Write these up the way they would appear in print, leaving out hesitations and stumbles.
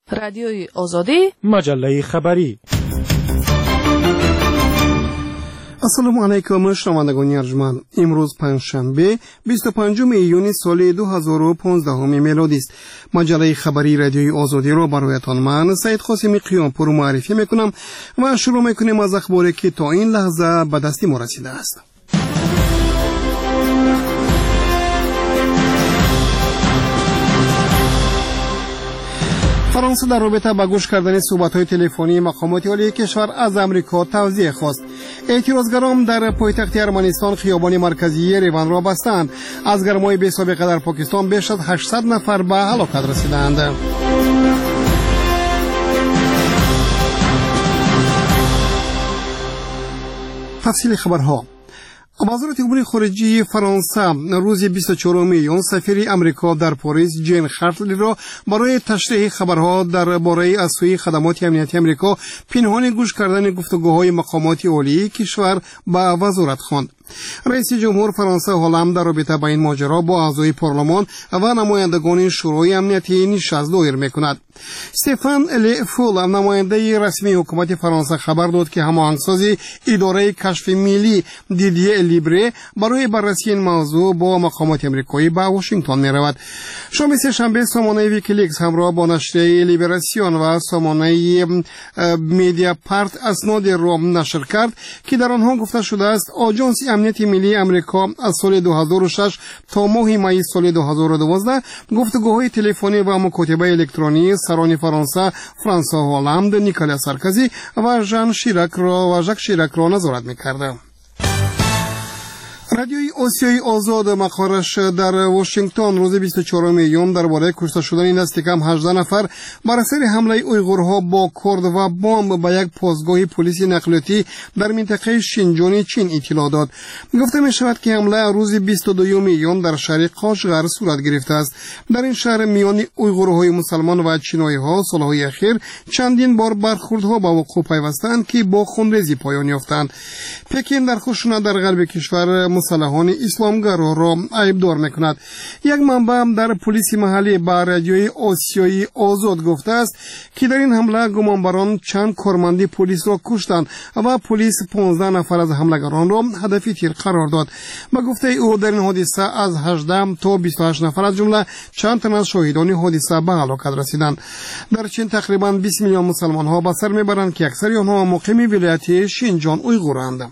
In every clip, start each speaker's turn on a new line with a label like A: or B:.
A: رادیوی آزادی،
B: مجله خبری.
C: السلام علیکم شنوندگان ارجمند. امروز پنجشنبه 25 ایون سال 2015 میلادی است. مجله خبری رادیوی آزادی را برایتان من سید قاسمی قیامپور معرفی میکنم و شروع میکنیم از اخباری که تا این لحظه به دست ما رسیده است. فرانسه در رابطه با گوش کردن صحبت‌های تلفنی مقامات عالی کشور از امریکا توضیح خواست. اعتراضگران در پایتخت ارمنستان خیابان مرکزی یریوان را بستند. از گرمای بی‌سابقه در پاکستان بیش از 800 نفر به هلاکت رسیدند. تفصیل خبرها. وزارت امور خارجه فرانسه روز 24 میلیون سفیر امریکا در پاریس جین خارتلی را برای تشریح خبرها درباره از سوی خدمات امنیتی امریکا پنهان گوش کردن گفتگوهای مقامات عالی کشور به وزارت خواند. رئیس جمهور فرانسه هولند در رابطه با این ماجرا با اعضای پارلمان و نمایندگان شورای امنیتی نشست دایر میکند. استفان لی فول نماینده رسمی حکومت فرانسه خبر داد که هماهنگسازی اداره کشف ملی دیدیه لیبره برای بررسی این موضوع با مقامات امریکایی به واشنگتن میرود. شام سه‌شنبه سامانه ویکیلیکس همراه با نشریه لیبراسیون و سامانه میدیا پارت اسناد را نشر کرد که در آنها گفته شده است آژانس امنیتی ملی امریکا از سال 2006 تا ماه می سال 2012 گفتگوهای تلفنی و مکاتبه الکترونی سران فرانسه، فرانسوا هولند، نیکولاس سارکوزی و ژاک شیراک را نظارت می‌کرد. رادیوی آسیای آزاد مقرش در واشنگتن روز 24 میلیون درباره کشته شدن دست کم 18 نفر بر اثر حمله اویغورها با کرد و بمب به یک پاسگاه پلیس نقلیاتی در منطقه شینجونی چین اطلاع داد. گفته می شود که حمله روز 22 میلیون در شهر قاشغر صورت گرفته است. در این شهر میان اویغورهای مسلمان و چینایی ها سالهای اخیر چندین بار برخوردها به وقوع پیوستند که با خونریزی پایان یافتند. پکین در خشونت در غرب کشور مسلحان اسلامگرا را عیبدار میکند. یک منبع در پلیس محلی به رادیوی آسیایی آزاد گفته است که در این حمله گمانبران چند کارمند پلیس را کشتند و پلیس 15 نفر از حملگران را هدف تیر قرار داد. به گفته او در این حادثه از 18 تا 28 نفر از جمله چند تن از شاهدان حادثه به هلاکت رسیدند. در چین تقریبا 20 میلیون مسلمان ها به سر میبرند که اکثر آنها مقیم ولایت شینجان اویغورند.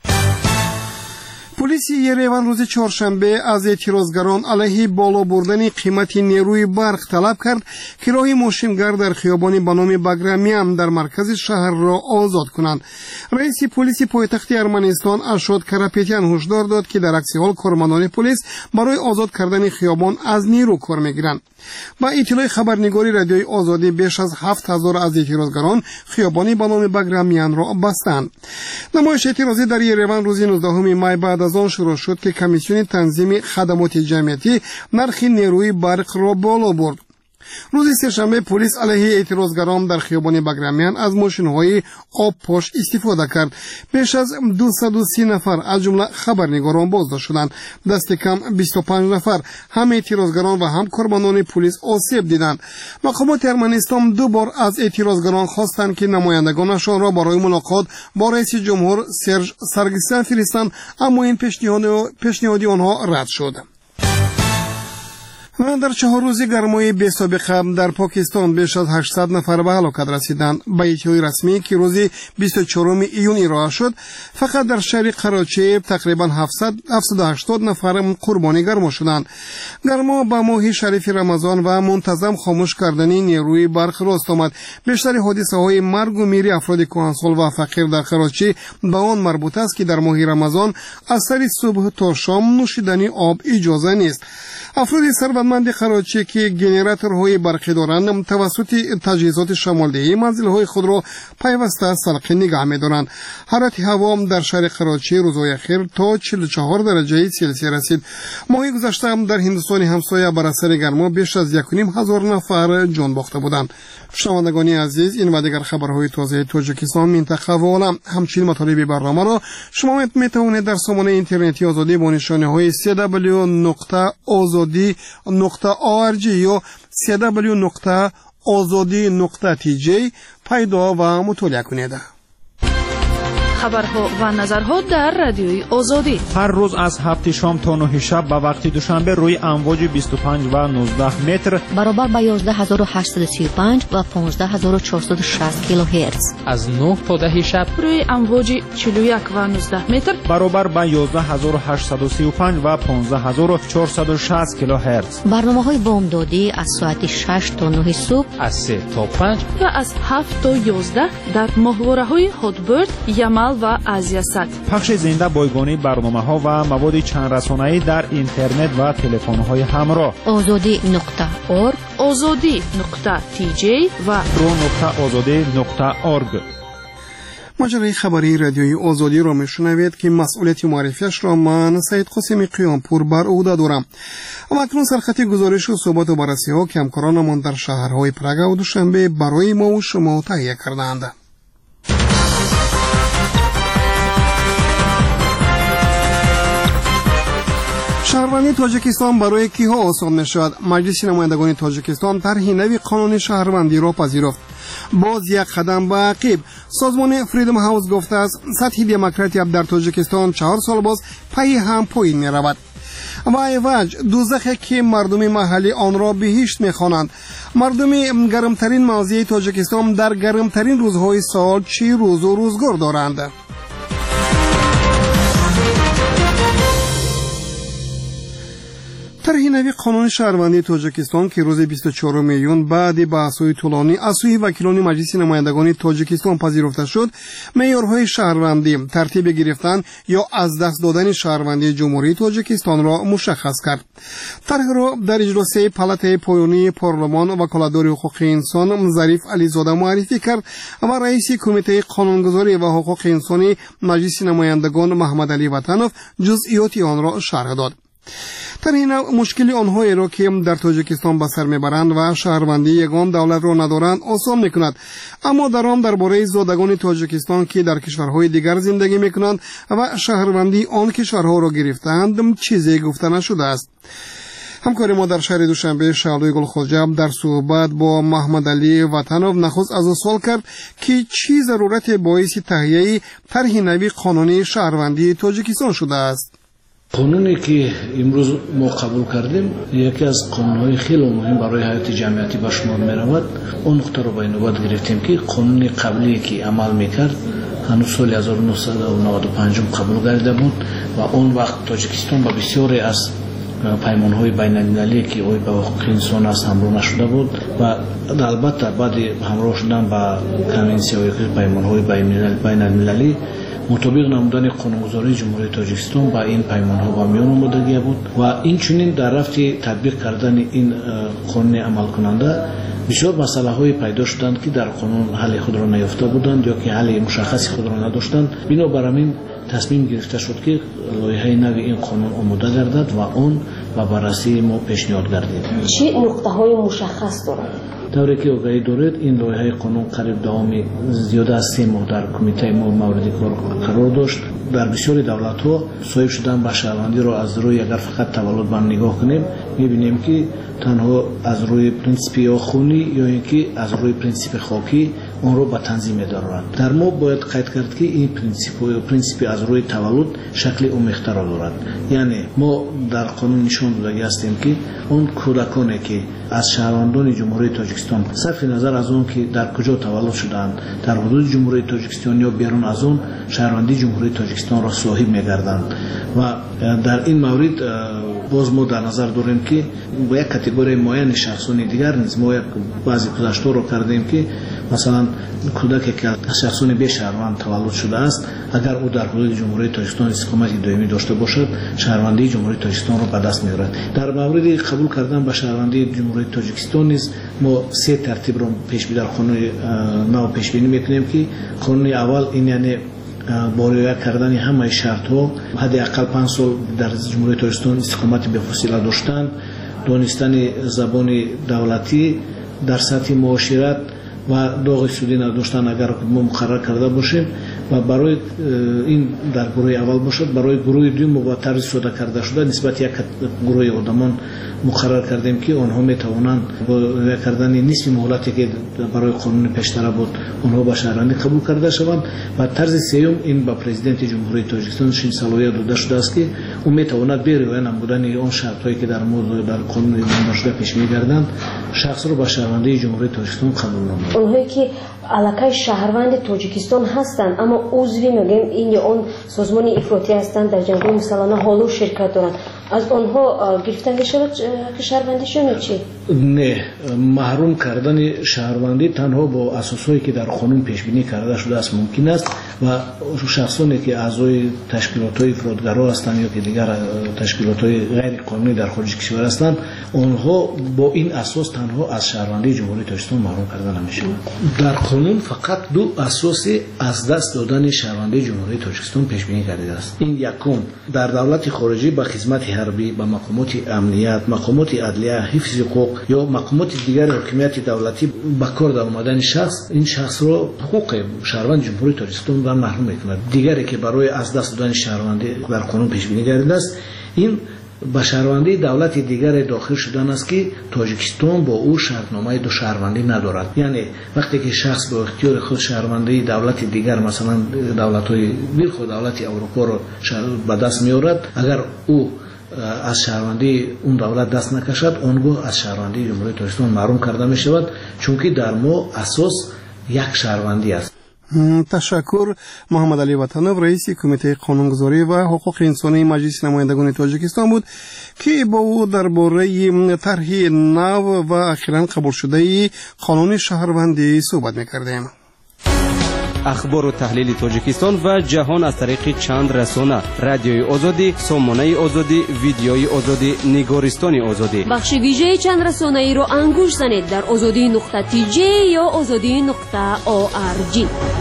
C: پلیس یریوان روز چهارشنبه از اعتراضگران علیه بالا بردن قیمت نیروی برق طلب کرد که راه ماشینگر در خیابان به نام باگرامیان در مرکز شهر را آزاد کنند. رئیس پلیس پایتخت ارمنستان ارشاد کراپتیان هشدار داد که در عکس حال کارمندان پلیس برای آزاد کردن خیابان از نیرو کار میگیرند. با اطلاع خبرنگاری رادیوی آزادی بیش از 7000 از اعتراضگران خیابانی به نام باگرامیان را بستند. نمایش اعتراضی در یریوان روز 19 می بعد از آن شروع شد که کمیسیون تنظیم خدمات جمعیتی نرخ نیروی برق را بالا برد. روز سه‌شنبه پلیس علیه اعتراضگران در خیابان باگرامیان از ماشین‌های آب پاش استفاده کرد. بیش از 230 نفر از جمله خبرنگاران بازداشت شدند. دست کم 25 نفر هم اعتراضگران و هم کارمندان پلیس آسیب دیدند. مقامات ارمنستان دو بار از اعتراضگران خواستند که نمایندگانشان را برای ملاقات با رئیس جمهور سرژ سارگسیان فرستند، اما این پیشنهاد آنها رد شد. و در 4 روز گرمای بی‌سابقه در پاکستان بیش از 800 نفر به هلاکت رسیدند. با اطلاع رسمی که روز 24 ایون ارائه شد، فقط در شهر کراچی تقریبا 780 نفر قربانی گرما شدند. گرما با ماه شریف رمضان و منتظم خاموش کردن نیروی برق راست آمد. بیشتر حادثه‌های مرگ و میر افراد کهنسال و فقیر در کراچی به آن مربوط است که در ماه رمضان از سر صبح تا شام نوشیدن آب اجازه نیست. افراد ثروتمند کراچی که گنراتورهای برقی دارند توسط تجهیزات شمالدهی منزل‌های خود را پیوسته سلقی نگاه می‌دارند. حرارت هوا در شهر کراچی روزهای اخیر تا 44 درجه سلسیوس رسید. ماه گذشته در هندوستان همسایه بر اثر گرما بیش از 1,500 نفر جان باخته بودند. شنوندگان عزیز، این و دیگر خبرهای تازه تاجیکستان، منطقه و عالم همچنین مطالب برنامه را شما میتوانید در سامانه اینترنتی آزادی با نشانه‌های www.azadi.org یا www.azadi ozodi.tj پیدا و مطالعه کنید.
A: خبرها و نظرها در رادیوی آزادی
B: هر روز از 7 شام تا 9 شب به وقت دوشنبه روی امواج 25 و 19 متر
D: برابر با 11835 و 15460 کیلوهرتز.
E: از 9 تا 10 شب
A: روی امواج 41 و 19 متر
B: برابر با 11835 و 15460 کیلوهرتز.
D: برنامه‌های بامدادی از ساعت 6 تا 9 صبح،
E: از 3 تا 5
A: و از 7 تا 11 در ماهواره‌های هاتبرد، یمل و آزیاسات.
B: پخش زنده بایگانی برنامه‌ها و مواد چند رسانه‌ای در اینترنت و تلفن‌های همراه.
D: azodi.org،
A: azodi.tj و
B: pro.azadi.org.
C: مجله خبری رادیوی آزادی را میشنوید که مسئولیت معرفیش را من سید قاسم قیامپور بر عهده دارم. و اکنون سرخط گزارش و صحبت و بررسی ها که همکارانمان در شهرهای پراگ و دوشنبه برای ما و شما تهیه کردند. شهروندی تاجیکستان برای کیها آسان میشود؟ مجلس نمایندگان تاجیکستان طرح نوی قانون شهروندی را پذیرفت. باز یک قدم به عقب. سازمان فریدم هاوس گفته است سطح دموکراسی در تاجیکستان 4 سال باز پای هم پایین می رود. و ایواج دوزخی که مردم محلی آن را بهشت می‌خوانند. مردم گرمترین موضع تاجیکستان در گرمترین روزهای سال چی روز و روزگار دارند. طرح نوی قانون شهروندی تاجیکستان که روز 24 میلیون بعد بحث‌های طولانی از سوی وکیلان مجلس نمایندگان تاجیکستان پذیرفته شد، معیارهای شهروندی، ترتیب گرفتن یا از دست دادن شهروندی جمهوری تاجیکستان را مشخص کرد. طرح را در اجلاس پالاتای پایانی پارلمان وکالتدار حقوق انسان ظریف علیزاده معرفی کرد و رئیس کمیته قانونگذاری و حقوق انسانی مجلس نمایندگان محمد علی وطنوف جزئیات آن را شرح داد. طرح مشکل آنهایی را که در تاجیکستان به سر میبرند و شهروندی یگان دولت را ندارند آسان میکند، اما در آن درباره زادگان تاجیکستان که در کشورهای دیگر زندگی میکنند و شهروندی آن کشورها را گرفتند چیزی گفته نشده است. همکار ما در شهر دوشنبه شعلوی گلخوجه در صحبت با محمد علی وطنوف نخست از او سوال کرد که چی ضرورت باعث تهیه طرح نوی قانونی شهروندی تاجیکستان شده است.
F: قانونی که امروز ما قبول کردیم یکی از قانون‌های خیلی مهم برای حیات جمعیتی به شمار می‌رود. اون نقطه رو به نوبت گرفتیم که قانون قبلی که عمل می‌کرد هنوز سال 1995 قبول گردیده بود و اون وقت تاجیکستان با بسیاری از پیمان‌های بین‌المللی که اوی به حقوق انسان است همراه نشده بود و البته بعد همراه شدن با کنوانسی‌های پیمان‌های بین‌المللی مطابق نمودن قانونگذاری جمهوری تاجیکستان با این پیمان‌ها با میان آمدگی بود و این چنین در رفت تطبیق کردن این قانون عمل کننده بسیار مسائل‌های پیدا شدند که در قانون حل خود را نیافته بودند یا که حل مشخص خود را نداشتند. بنابراین تصمیم گرفته شد که لایحه نوی این قانون آماده گردد و اون و بررسی ما پیشنهاد گردید.
G: چه نقطه‌های مشخص دارد؟
F: طوری که آگاهی دارید این لایحه قانون قریب دوامی زیاده از 3 ماه در کمیته ما مورد کار قرار داشت. در بسیاری دولت‌ها صاحب شدن به شهروندی را از روی اگر فقط تولد من نگاه کنیم می‌بینیم که تنها از روی پرینسیپ یا خونی یا اینکه از روی پرینسیپ خاکی اون رو به تنظیم می‌دارند. در ما باید قید کرد که این پرینسیپ از روی تولد شکل اومیخته را دارد. یعنی ما در قانون نشان داده هستیم که اون کودکانی که از شهروندان جمهوری تاجیکستان صرف نظر از اون که در کجا تولد شدند در حدود جمهوری تاجیکستان یا بیرون از اون شهروندی جمهوری تاجیکستان را صاحب می‌گردند و در این مورد باز ما در نظر داریم که با یک کاتگوری معین شخصان دیگر نیز ما بعضی گذشته رو کردیم که مثلا کودکی که از شخصان به شهروند تولد شده است اگر او در حدود جمهوری تاجیکستان اقامت دائمی داشته باشد شهروندی جمهوری تاجیکستان را به دست می‌آورد. در مورد قبول کردن به شهروندی جمهوری تاجیکستان نیز ما 3 ترتیب را پیش بینی در قانون نو پیش بینی می‌کنیم که قانون اول این یعنی با رعایت کردن همه شرط‌ها حداقل 5 سال در جمهوری تاجیکستان اقامت به فاصله داشتن، دانستن زبان دولتی در سطح معاشرت و داغ سودی نداشتن اگر ما مقرر کرده باشیم و برای این در گروه اول باشد. برای گروه دوم با طرز ساده کرده شده نسبت یک گروه آدمان مقرر کردیم که آنها میتوانند با کردن نصف مهلتی که برای قانون پیشتر بود آنها به شهروندی قبول کرده شوند. و طرز سوم این با پرزیدنت جمهوری تاجیکستان شین صلاحیت داده شده است که او میتواند به رعایت نمودن آن شرط‌هایی که در موضوع در قانون نامور شده پیش می‌گردند شخص را به شهروندی جمهوری تاجیکستان قبول نماید.
G: اونهایی که علاقه شهروند تاجیکستان هستند اما عضوی میگیم این یا اون سازمان افراطی هستند در جنگ مسلحانه حالا شرکت دارند از آنها گرفتن میشود شهروندیشون چی؟ نه،
F: محروم کردن شهروندی تنها با اساسایی که در قانون پیش بینی کرده شده است ممکن است و شخصانی که اعضای تشکیلات‌های افراطگرا هستند یا که دیگر تشکیلات‌های غیر قانونی در خارج کشور هستند آنها با این اساس تنها از شهروندی جمهوری تاجیکستان محروم کرده نمی‌شوند. در قانون فقط دو اساس از دست دادن شهروندی جمهوری تاجیکستان پیش بینی کرده است. این یکم در دولت خارجی به خدمت حربی، به مقامات امنیت، مقامات عدلیه، حفظ حقوق یا مقامات دیگر حکومت دولتی به کار در آمدن شخص این شخص را حقوق شهروند جمهوری تاجیکستان را محروم می‌کند. دیگری که برای از دست دادن شهروندی در قانون پیش بینی کرده است این به شهروندی دولت دیگر داخل شدن است که تاجیکستان با او شرطنامه دو شهروندی ندارد. یعنی وقتی که شخص با اختیار خود شهروندی دولت دیگر مثلا دولت‌های بالخود دولت اروپا را به دست می‌آورد اگر او از شهروندی اون دولت دست نکشد آنگاه از شهروندی جمهوری تاجیکستان محروم کرده می شود چون که در ما اساس یک شهروندی است.
C: تشکر. محمد علی وطنов رئیس کمیته قانونگذاری و حقوق انسانی مجلس نمایندگان تاجیکستان بود که با او درباره طرح نو و اخیراً قبول شده قانون شهروندی صحبت می‌کردیم.
H: اخبار و تحلیل تاجیکستان و جهان از طریق چند رسانه: رادیوی آزادی، سامانه آزادی، ویدیوی آزادی، نگارستان آزادی.
I: بخش ویژه چند رسانه ای را انگوش زنید در azadi.tj یا azadi.org.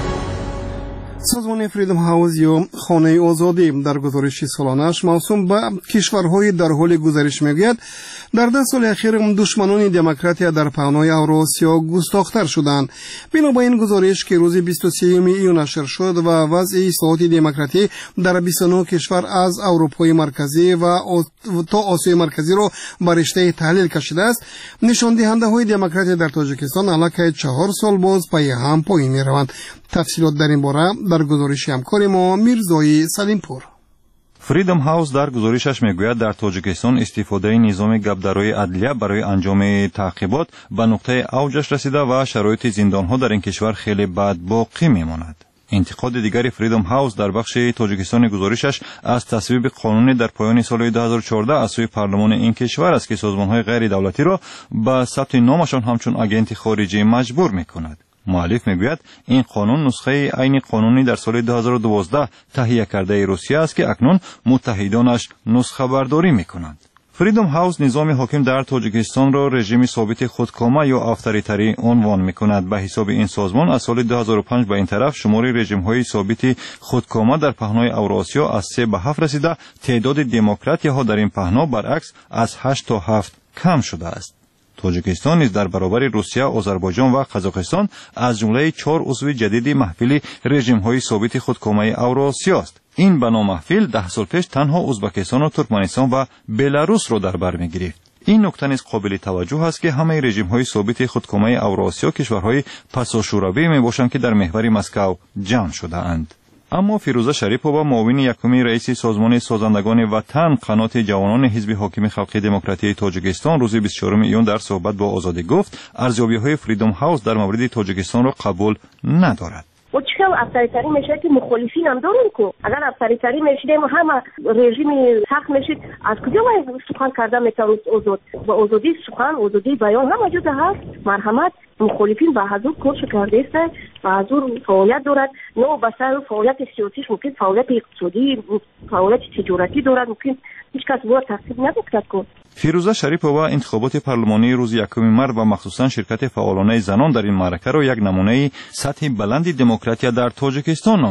C: سازمان فریدم هاوس یا خانه آزادی در گزارش سالانش موسوم به کشورهای در حال گذرش میگوید در 10 سال اخیر دشمنان دموکراسی در پهنای اوراسیا گستاخ‌تر شدند. بنابراین گزارش که روز 23 ایون نشر شد و وضع اصلاحات دموکراسی در 29 کشور از اروپای مرکزی و تا آسیای مرکزی را بر رشته تحلیل کشیده است، نشان دهنده های دموکراسی در تاجیکستان علاقه 4 سال باز پای هم پایین می‌روند. تفصیلات در این باره در گزارش همکار ما میرزای سلیمپور.
J: فریدم هاوس در گزارشش میگوید در تاجیکستان استفاده نظام گبدرای عدلیه برای انجام تعقیبات به نقطه اوجش رسیده و شرایط زندانها در این کشور خیلی بد باقی میماند. انتقاد دیگری فریدم هاوس در بخش تاجیکستان گزارشش از تصویب قانونی در پایان سال 2014 از سوی پارلمان این کشور است که سازمان‌های غیر دولتی را به ثبت نامشان همچون آگنت خارجی مجبور می‌کند. مؤلف میگوید این قانون نسخه عین قانونی در سال 2012 تهیه کرده روسیه است که اکنون متحدانش نسخه برداری میکنند. فریدم هاوس نظام حاکم در تاجیکستان را رژیم ثابت خودکامه یا افطاریتری عنوان میکند. به حساب این سازمان از سال 2005 به این طرف شمار رژیم‌های ثابت خودکامه در پهنای اوراسیا از 3 به 7 رسیده، تعداد دموکرات‌ها در این پهنا برعکس از 8 تا 7 کم شده است. تاجیکستان نیز در برابر روسیه، آذربایجان و قزاقستان از جمله 4 عضو جدید محفل رژیم‌های ثابت خودکامه اوراسیا است. این بنا محفل 10 سال پیش تنها ازبکستان و ترکمنستان و بلاروس را در بر می‌گرفت. این نکته نیز قابل توجه است که همه رژیم‌های ثابت خودکامه اوراسیا کشورهای پساشوروی میباشند که در محور مسکو جمع شده‌اند. اما فیروزه شریپова معاون یکم رئیس سازمان سازندگان وطن قنات جوانان حزب حاکم خلقی دموکراتی تاجیکستان روز 24 ایون در صحبت با آزادی گفت ارزیابی‌های فریدم هاوس در مورد تاجیکستان را قبول ندارد.
G: و چقدر افطاریتری میشه که مخالفین هم دارن که اگر افطاریتری میشید همه رژیم سخت میشید از کجا باید سخن کرده میتونید با آزادی سخن آزادی بیان هم وجود هست. مرحمت مخالفین به حضور کارش کرده است و حضور فعالیت دارد نه بس فعالیت سیاسیش ممکن فعالیت اقتصادی فعالیت تجارتی دارد ممکن هیچ کس باید تقسیم نمیکند که
J: فیروزه شریپova انتخابات پارلمانی روز 1 مارس و مخصوصا شرکت فعالانه زنان در این معرکه را یک نمونه سطح بلند دموکراسی در تاجیکستان نامید.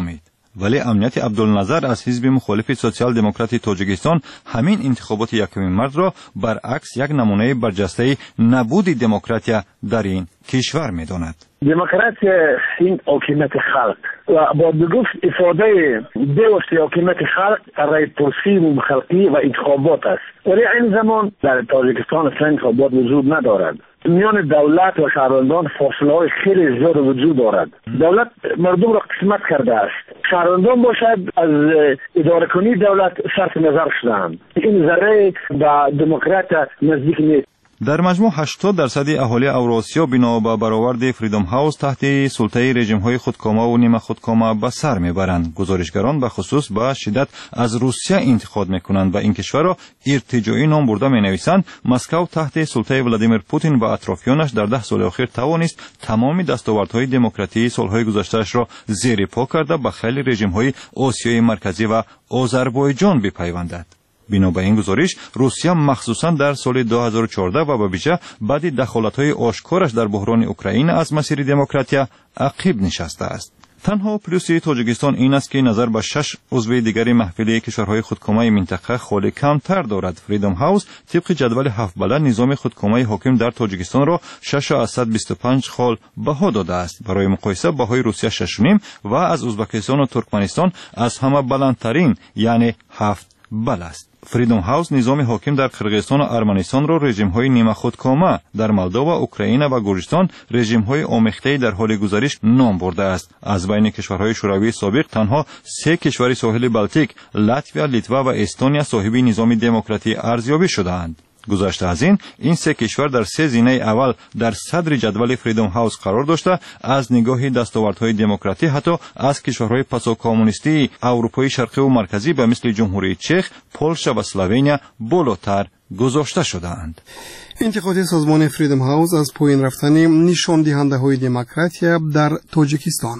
J: ولی امنیت عبدالنظر از حزب مخالف سوسیال دموکراتی تاجیکستان همین انتخابات 1 مارس را برعکس یک نمونه برجسته نبود دموکراسی در این کشور می‌داند.
K: دموکراسی این حکومت خلق و با گفت ifade دوست حکومت خلق رای توصیف خلقی و انتخابات است. ولی این زمان در تاجیکستان اصلا انتخابات وجود ندارد. میان دولت و شهروندان فاصله های خیلی زیاد وجود دارد. دولت مردم را قسمت کرده است. شهروندان باشد از اداره کنی دولت صرف نظر شدند. این ذره به دموکرات نزدیک نیست.
J: در مجموع 80% اهالی اوراسیا بنا به برآورد فریدم هاوس تحت سلطه رژیم‌های خودکامه و نیمه خودکامه به سر میبرند. گزارشگران به خصوص به شدت از روسیه انتقاد میکنند و این کشور را ارتجاعی نام برده مینویسند. مسکو تحت سلطه ولادیمیر پوتین و اطرافیانش در 10 سال اخیر توانست تمام دستاوردهای دموکراتی سالهای گذشته‌اش را زیر پا کرده به خیلی رژیم‌های آسیای مرکزی و آذربایجان بپیوندد. بنا به این گزارش روسیه مخصوصا در سال 2014 و به ویژه بعد دخالت‌های آشکارش در بحران اوکراین از مسیر دموکراسی عقب نشسته است. تنها پلیس تاجیکستان این است که نظر به 6 عضو دیگر محفل کشورهای خودکامه منطقه خالی کمتر دارد. فریدم هاوس طبق جدول 7 بلد نظام خودکامه حاکم در تاجیکستان را 6 از 125 خال بها داده است. برای مقایسه بهای روسیه 6.5 و از ازبکستان و ترکمنستان از همه بلندترین یعنی 7 بل است. فریدم هاوس نظام حاکم در قرقیزستان و ارمنستان را رژیم‌های نیمه خودکامه، در مولداوا، اوکراین و گرجستان رژیم‌های آمیخته در حال گذشت نام برده است. از بین کشورهای شوروی سابق تنها 3 کشور ساحل بالتیک، لاتویا، لیتوا و استونیا صاحب نظام دموکراتی ارزیابی شده‌اند. گذشته از این 3 کشور در 3 زینه اول در صدر جدول فریدم هاوس قرار داشته از نگاه دستاوردهای دموکراتی حتی از کشورهای پسا کمونیستی اروپای شرقی و مرکزی به مثل جمهوری چک، پولشا و اسلوونیا بالاتر گذاشته شده‌اند.
C: انتقاد سازمان فریدم هاوس از پایین رفتن نشان دهنده‌های دموکراسی در تاجیکستان.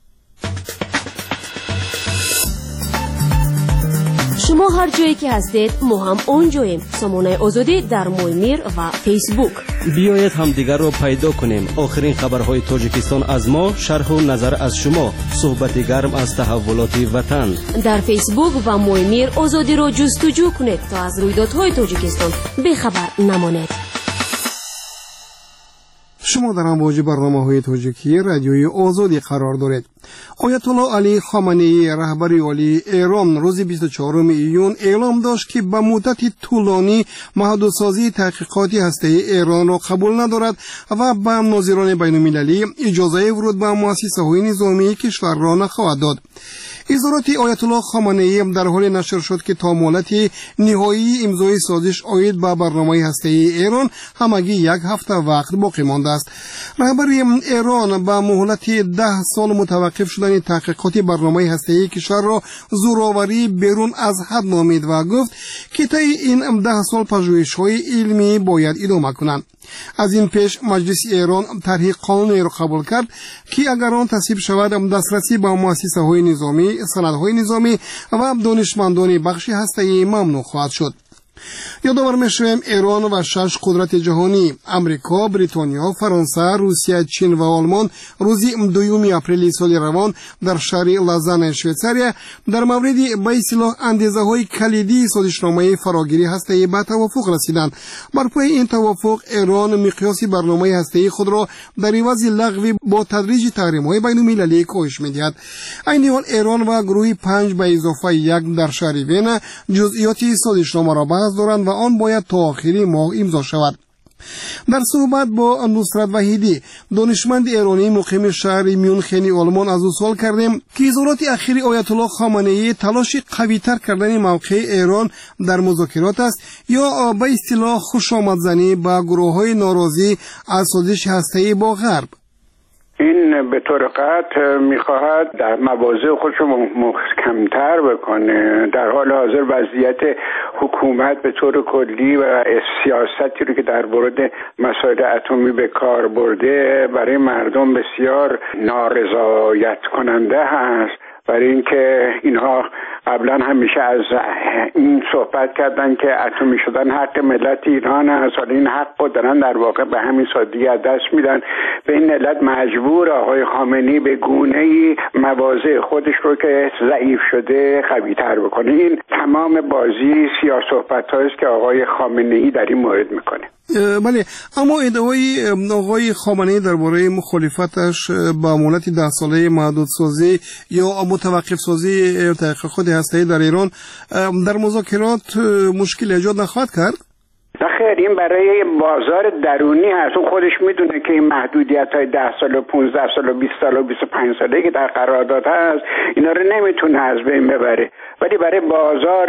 I: شما هر جایی که هستید ما هم اونجاییم. سامانه آزادی در مویمیر و فیسبوک.
H: بیایید هم دیگر رو پیدا کنیم. آخرین خبرهای تاجیکستان از ما، شرح و نظر از شما، صحبت گرم از تحولات وطن.
I: در فیسبوک و مویمیر آزادی رو جستجو کنید تا از رویدادهای تاجیکستان بی‌خبر نمانید.
C: شما در امواج برنامه‌های تاجیکی رادیوی آزادی قرار دارید. آیت الله علی خامنه‌ای رهبر عالی ایران روز 24 ایون اعلام داشت که به مدت طولانی محدودسازی تحقیقاتی هسته‌ای ایران را قبول ندارد و به ناظران بین‌المللی اجازه ورود به مؤسسه‌های نظامی کشور را نخواهد داد. اظهارات آیت الله خامنه‌ای در حال نشر شد که تا مهلت نهایی امضای سازش عاید به برنامه هسته‌ای ایران همگی 1 هفته وقت باقی مانده است. رهبر ایران به مهلت 10 سال متوقف شدن تحقیقات برنامه هسته‌ای کشور را زورآوری بیرون از حد نامید و گفت که طی این 10 سال پژوهش‌های علمی باید ادامه کنند. از این پیش مجلس ایران طرح قانونی را قبول کرد که اگر آن تصویب شود دسترسی به مؤسسه‌های نظامی، سندهای نظامی و دانشمندان بخش هسته‌ای ممنوع خواهد شد. یادآور می‌شویم ایران و 6 قدرت جهانی امریکا، بریتانیا، فرانسه، روسیه، چین و آلمان روز 2 اپریل سال روان در شهر لازن شویتزاریا در مورد به اصطلاح اندیزه‌های کلیدی سازشنامه فراگیری هسته‌ای به توافق رسیدند. بر پای این توافق ایران مقیاس برنامه هسته‌ای خود را در عوض لغو با تدریج تحریم‌های بین‌المللی کاهش می‌دهد. این حال ایران و گروه 5 به اضافه 1 در شهر وین جزئیات سازشنامه را بحث دارند و آن باید تا آخری ماه امضا شود. در صحبت با نصرت وحیدی دانشمند ایرانی مقیم شهر میونخن آلمان از او سوال کردیم که اظهارات اخیر آیت الله خامنه‌ای تلاش قوی‌تر کردن موقع ایران در مذاکرات است یا به اصطلاح خوشامدزنی به گروه‌های ناراضی از سازش هسته‌ای با غرب.
L: این به طور قطع میخواهد در مواضع خودش رو محکم‌تر بکنه. در حال حاضر وضعیت حکومت به طور کلی و سیاستی رو که در مورد مسائل اتمی به کار برده برای مردم بسیار نارضایت کننده هست، برای اینکه اینها قبلا همیشه از این صحبت کردن که اتمی شدن حق ملت ایران است، حالا این حق رو دارن در واقع به همین سادگی از دست میدن. به این علت مجبور آقای خامنه‌ای به گونه‌ای مواضع خودش رو که ضعیف شده قوی‌تر بکنه. این تمام بازی سیاه صحبت‌هایی است که آقای خامنه‌ای در این مورد میکنه.
C: بله، اما ادعای آقای خامنه‌ای درباره مخالفتش با مهلت 10 ساله محدودسازی یا متوقف سازی تحقیقات هسته‌ای در ایران در مذاکرات مشکل ایجاد نخواهد کرد؟
L: خیر، این برای بازار درونی هست. اون خودش میدونه که این محدودیت‌های 10 سال و 15 سال و 20 سال و 25 ساله که در قرارداد هست اینا رو نمیتونه از بین ببره، ولی برای بازار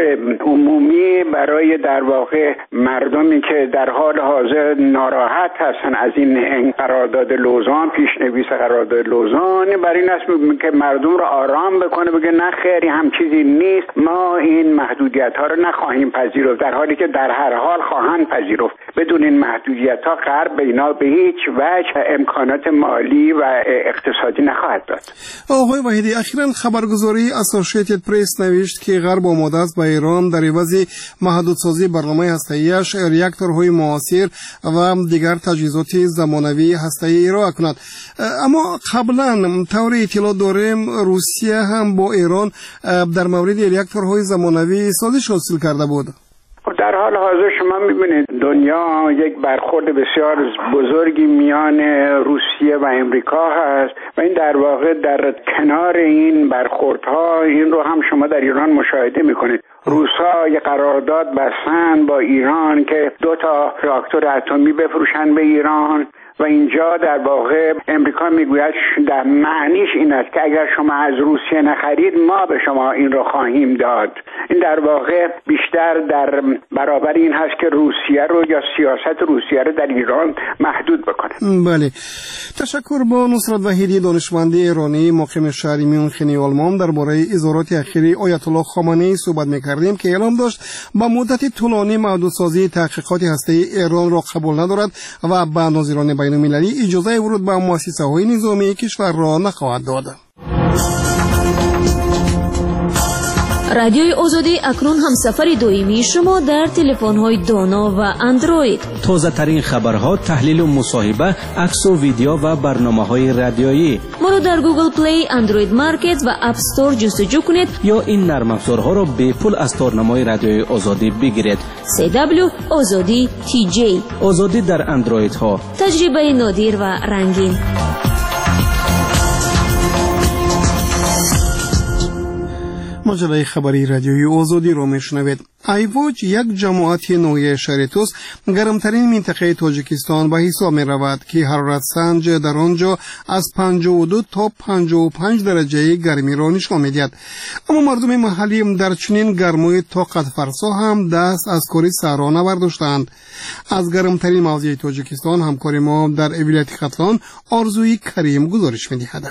L: عمومی، برای در واقع مردمی که در حال حاضر ناراحت هستن از این قرارداد لوزان، پیشنویس قرارداد لوزان، برای این است که مردم رو آرام بکنه، بگه نه خیری هم چیزی نیست، ما این محدودیت‌ها رو نخواهیم پذیرفت، در حالی که در هر حال خواهند پذیرفت. بدون این محدودیت‌ها غرب به اینا به هیچ وجه امکانات مالی و اقتصادی نخواهد داد.
C: آقای وحیدی، اخیراً خبرگزاری اسوسییتد پرس نوشت که غرب آماده است با ایران در عوض محدودسازی برنامه هسته‌ایش ریاکتورهای معاصر و دیگر تجهیزات زمانوی هسته‌ای ارائه کند. اما قبلا طور اطلاع داریم روسیه هم با ایران در مورد ریاکتورهای زمانوی سازش حاصل کرده بود.
L: در حال حاضر شما میبینید دنیا یک برخورد بسیار بزرگی میان روسیه و امریکا هست و این در واقع در کنار این برخوردها این رو هم شما در ایران مشاهده میکنید. روس‌ها یک قرارداد بستن با ایران که 2 راکتور اتمی بفروشن به ایران و اینجا در واقع امریکا میگوید در معنیش این است که اگر شما از روسیه نخرید ما به شما این رو خواهیم داد. این در واقع بیشتر در برابر این هست که روسیه رو یا سیاست روسیه رو در ایران محدود بکنه.
C: بله، تشکر. با نصرت وحیدی، دانشمند ایرانی مقیم شهر میونخ آلمان، درباره اظهارات اخیری آیت الله خامنه‌ای صحبت می‌کردیم که اعلام داشت با مدت طولانی محدودسازی تحقیقات هسته‌ای ایران را قبول ندارد و به ناظران بین‌المللی اجازه ورود به مؤسسه‌های نظامی کشور را نخواهد داد.
I: رادیوی آزادی اکنون همسفر دائمی شما در تلفن‌های دانا و اندروید.
M: تازه ترین خبرها، تحلیل و مصاحبه، عکس و ویدیو و برنامه‌های رادیویی.
I: ما رو در گوگل پلی، اندروید مارکت و اپ استور جستجو کنید
M: یا این نرم افزارها را به پول از تارنمای رادیوی آزادی بگیرید.
I: CW آزادی TJ،
M: آزادی در اندروید ها،
I: تجربه نادر و رنگین.
C: مجله خبری رادیوی آزادی را میشنوید. ایواج، یک جماعت نوعی شهر توس، گرمترین منطقه تاجیکستان به حساب می رود که حرارت سنج در آنجا از 52 تا 55 درجه گرمی را نشان می دهد. اما مردم محلی در چنین گرمای طاقت فرسا هم دست از کار صحرا نبرداشتند. از گرمترین موضع تاجیکستان همکار ما در ولایت ختلان آرزوی کریم گزارش می دهد.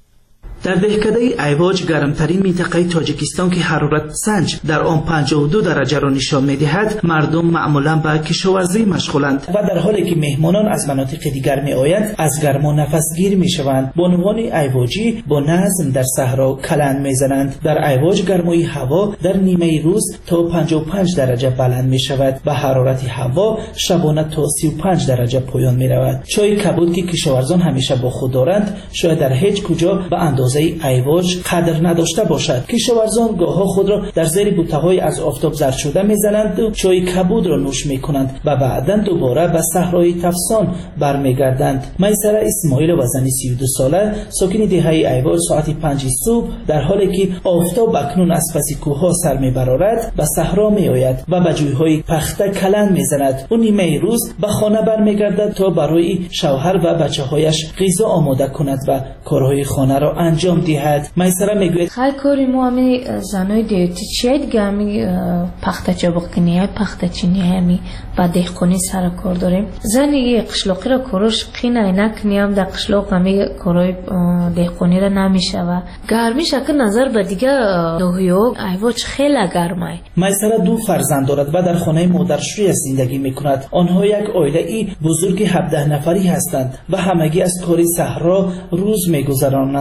N: در دهکده ایواج، گرمترین منطقه تاجیکستان که حرارت سنج در آن 52 درجه را نشان می‌دهد، مردم معمولا به کشاورزی مشغولند و در حالی که مهمانان از مناطق دیگر می‌آیند از گرما نفسگیر می‌شوند. بانوان ایواجی با نظم در صحرا کلند می‌زنند. در ایواج گرمای هوا در نیمه روز تا 55 درجه بلند می‌شود و حرارت هوا شبانه تا 35 درجه پایان می‌رود. چای کبود که کشاورزان همیشه با خود دارند شاید در هیچ کجا به اندازه ایواج قدر نداشته باشد. کشاورزان گاه‌ها خود را در زیر بوته‌های از آفتاب زرد شده می‌زنند و چای کبود را نوش می‌کنند و بعداً دوباره به صحرای تفسان برمیگردند. میسره اسماعیل وزنی 32 ساله ساکن دهه ایواج ساعت 5 صبح در حالی که آفتاب اکنون از پس کوه‌ها سر می‌برارد به صحرا می‌آید و به جوی‌های پخته کلند می‌زند. او نیمه روز به خانه برمیگردد تا برای شوهر و بچه‌هایش غذا آماده کند و کارهای خانه را انجام دهد. میسره میگوید
O: خیلی کاری ما همی زنای دیوتی چیه دیگه همی پخته چابقینی های پخته چینی همی با دهقانی سر کار داریم. زنی قشلاقی را کارش قینه نکنی هم در قشلاق همی کارای دهقانی را نمیشه و گرمی شکل نظر به دیگه دوهیو ایواج خیلی گرمه.
N: میسره 2 فرزند دارد و در خانه مادرشویش زندگی میکند. آنها یک عائله بزرگ 17 نفری هستند و همگی از کاری صحرا روز میگذرانند.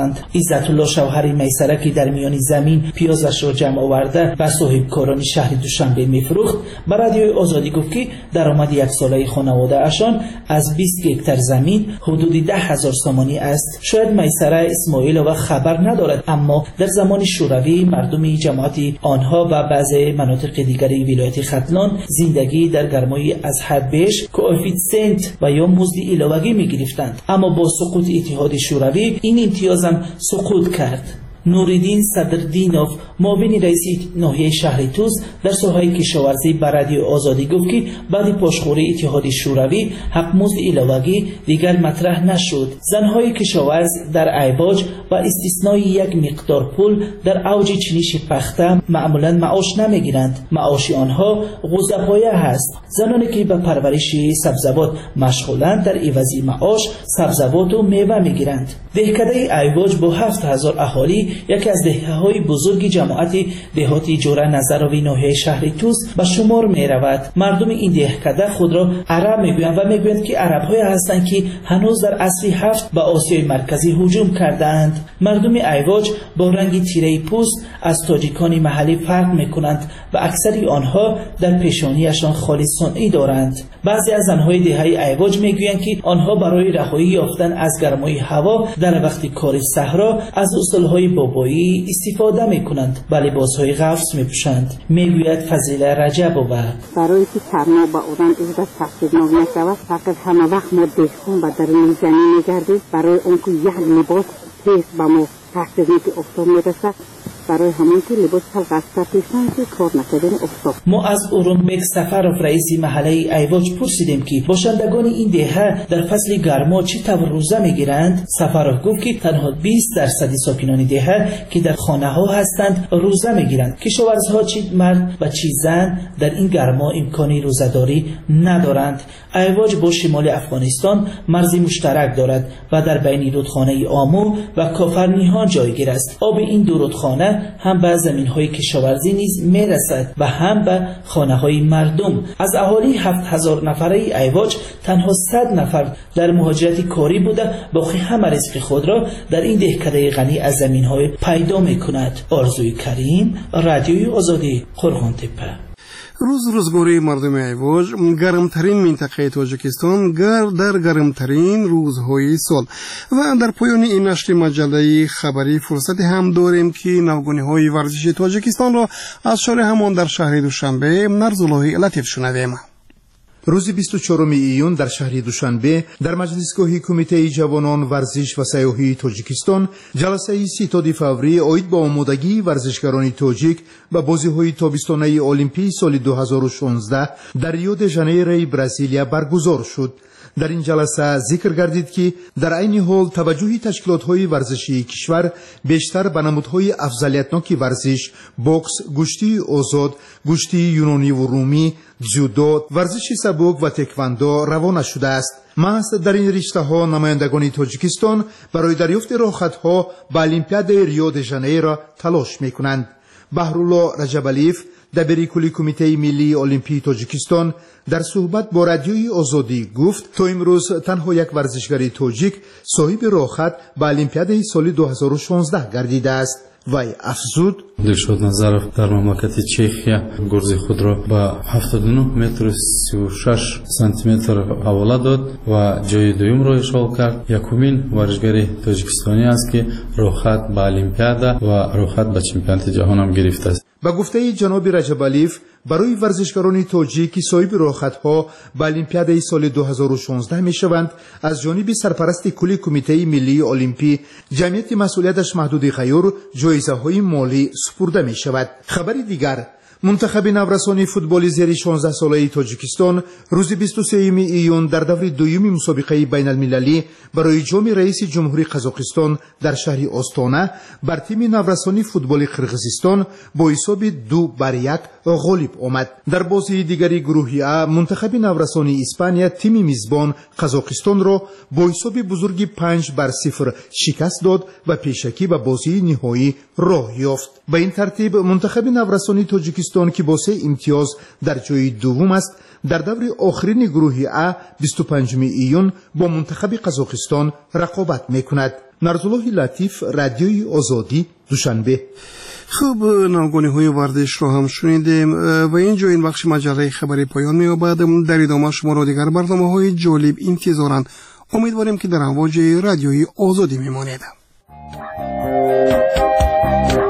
N: عزت الله شوهر میسره که در میان زمین پیازش را جمع آورده به صاحبکاران شهر دوشنبه میفروخت، به رادیوی آزادی گفت که درآمد یک ساله خانواده اشان از 20 هکتار زمین حدود 10,000 سامانی است. شاید میسره اسماعیل و خبر ندارد، اما در زمان شوروی مردم جماعت آنها و بعضی مناطق دیگر ولایت ختلان زندگی در گرمای از حد بیش کوئفیسینت و یا مزد علاوه‌ای می‌گرفتند، اما با سقوط اتحاد شوروی این امتیاز هم سقوط کرد. نوریدین صدردینوف معاون رئیس ناحیه شهر توس در ساحه کشاورزی به رادیو آزادی گفت که بعد پاشخوری اتحاد شوروی حق مزد علاوه‌ای دیگر مطرح نشد. زنهای کشاورز در ایواج و استثنای یک مقدار پول در اوج چینش پخته معمولا معاش نمیگیرند. معاش آنها غوزه‌پایه است. زنانی که به پرورش سبزوات مشغولند در عوض معاش سبزوات و میوه میگیرند. دهکده ایواج با 7,000 اهالی یکی از دهه‌های بزرگ جماعت دهاتی جوره نظراوی ناحیه شهر توس به شمار می رود. مردم این دهکده خود را عرب میگویند و میگویند که عرب‌های هستند که هنوز در عصر 7 به آسیای مرکزی هجوم کردند. مردم ایواج با رنگ تیره پوست از تاجیکان محلی فرق میکنند و اکثری آنها در پیشانیشان خالی صنعی دارند. بعضی از زنهای دهه ایواج میگویند که آنها برای رهایی یافتن از گرمای هوا در وقت کار صحرا از اصولهای بابایی استفاده میکنند و لباسهای غفص میپوشند. میگوید فضیله رجبووا
P: برای که سرما با آدم از تحصیلناک نشود، فقط همه وقت ما دهقان و در زمین میگردیم برای اون که یک لباس تیز به ما تحصیلی که افتاد میرسد، برای همون که لباس خلق از ترتیشن که کار نکردن افتاد.
N: ما از اورونبک سفروف رئیس محله ایواج پرسیدیم که باشندگان این دهه در فصل گرما چه طور روزه میگیرند. سفروف گفت که تنها 20% ساکنان دهه که در خانه ها هستند روزه میگیرند. کشاورزها چه مرد و چه زن در این گرما امکانی روزه‌داری ندارند. ایواج با شمال افغانستان مرزی مشترک دارد و در بین رودخانه آمو و کافرنیهان جایگیر است. آب این دو رودخانه هم به زمین‌های کشاورزی نیز میرسد و هم به خانه‌های مردم. از اهالی 7,000 نفره ایواج تنها 100 نفر در مهاجرت کاری بوده، باقی همه رزق خود را در این دهکده غنی از زمین‌های پیدا می‌کند. آرزوی کریم، رادیوی آزادی، قرغان‌تپه.
C: روزگاری مردم ایواج گرمترین منطقه تاجیکستان در گرمترین روزهای سال و در پایان این نشر مجله خبری فرصت هم داریم که نوگانی‌های ورزشی تاجیکستان را از شارع همان در شهر دوشنبه نرزالله لطیف شنویم.
Q: روز 24 ایون در شهر دوشنبه در مجلسگاه کمیته جوانان ورزش و سیاحی تاجیکستان جلسه ستاد فوری اوید با آمادگی ورزشکاران تاجیک و بازی‌های تابستانه المپی سال 2016 در ریو د ژانیرو برزیلیا برگزار شد. در این جلسه ذکر گردید که در عین حال توجه تشکیلات‌های ورزشی کشور بیشتر به نمودهای افضلیتناک ورزش، بوکس، گشتی آزاد، گشتی یونانی و رومی، جودو، ورزش سبک و تکواندو روانه شده است. محض در این رشته‌ها نمایندگان تاجیکستان برای دریافت راحت‌ها به المپیاد ریو د ژانیرو تلاش می‌کنند. بهرالله رجبالیف دبیر کلی کمیته ملی المپی تاجیکستان در صحبت با رادیوی آزادی گفت تا امروز تنها یک ورزشکار تاجیک صاحب راحت به المپیاد سال 2016 گردیده است. وی افزود
R: دلشاد نظرов در مملکت چخیا گرز خود را با 79 متر 36 سانتی متر حواله داد و جای دوم را اشغال کرد. یکمین ورزشکار تاجیکستانی است که راحت به المپیاد و راحت به چمپیونات جهان هم گرفته است.
Q: با گفته جناب رجبالیف برای ورزشکاران تاجیک که صاحب راحت‌ها به المپیاد سال 2016 میشوند از جانب سرپرست کلی کمیته ملی المپی جمعیت مسئولیتش محدود غیر جایزه‌های مالی سپرده میشود. خبری دیگر منتخب نورسان فوتبال زیر 16 ساله تاجیکستان روز 23 ایون در دور دوم مسابقه بین المللی برای جام رئیس جمهوری قزاقستان در شهر آستانه بر تیم نورسان فوتبال قرقیزستان با حساب 2-1 غالب آمد. در بازی دیگری گروه ا منتخب نورسان اسپانیا تیم میزبان قزاقستان را با حساب بزرگی 5-0 شکست داد و پیشکی به بازی نهایی راه یافت. به این ترتیب منتخب نورسان تاجیکستان که با 3 امتیاز در جای دوم است در دور آخرین گروه ا 25 ایون با منتخب قزاقستان رقابت میکند. نرزالله لطیف، رادیوی آزادی، دوشنبه.
C: خب، ناگهانی های ورزش رو هم شنیدیم و اینجا این بخش مجله خبری پایان می‌یابد. در ادامه شما را دیگر برنامه‌های جالب انتظارند. امیدواریم که در امواج رادیوی آزادی میمانید.